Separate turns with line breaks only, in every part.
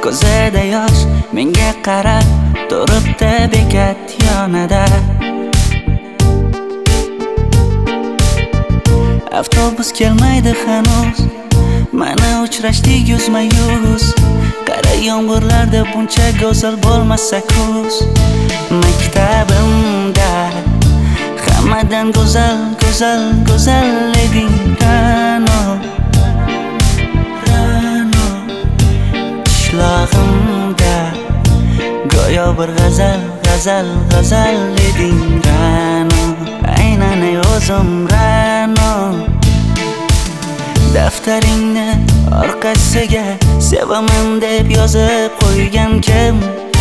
Ko'zida yosh menga qarab turibdi bekat yonida. Avtobus kelmaydi hanuz, mana uchrashdik yuzma-yuz. Qara yomg'irlarda buncha go'zal bo'lmasa kuz. Maktabimda hammadan go'zal, go'zal, go'zal eding Ra'no. Qishlog'imda go'yo bir g'azal, g'azal, g'azal eding Ra'no. Aynan o'zim Ra'no. Daftaringni orqasiga sevaman deb yozib qo'ygan kim?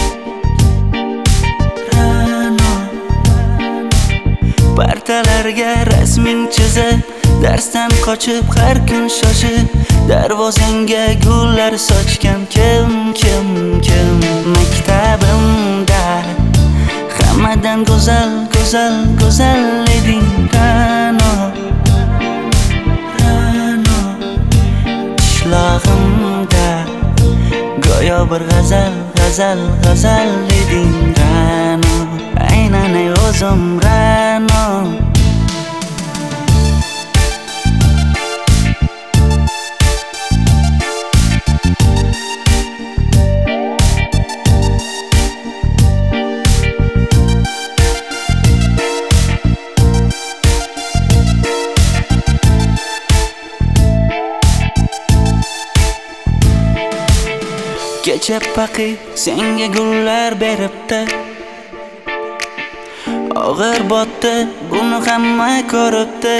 Ra'no. Partalarga rasming chizib, darsdan qochib har kun shoshib, darvozangga gullar sochgan kim? Maktabimda hammadan go'zal, go'zal, go'zal eding Ra'no. Qishlog'imda go'yo bir g'azal, g'azal, g'azal eding Ra'no. Aynan o'zim Ra'no. Kecha paqi senga gullar beribdi, og'ir botdi buni hamma ko'ribdi.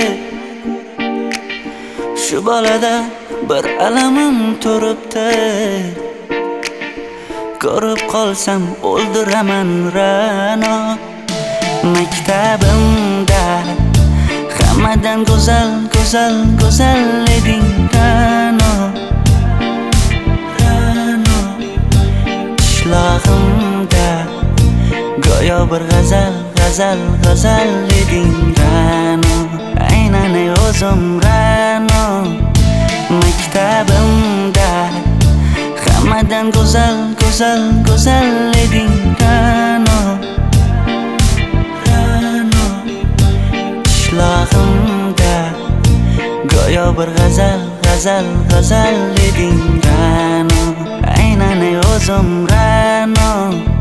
Shu bolada bir alamim turibdi, ko'rib qolsam o'ldiraman Ra'no. Maktabimda hammadan go'zal, go'zal, go'zal eding Ra'no. Qishlog'imda go'yo bir g'azal, g'azal, g'azal eding Ra'no. Aynan o'zim Ra'no. Maktabimda hammadan go'zal, go'zal, go'zal eding Ra'no. Qishlog'imda go'yo bir g'azal, g'azal, g'azal eding Ra'no. Aynan o'zim Ra'no.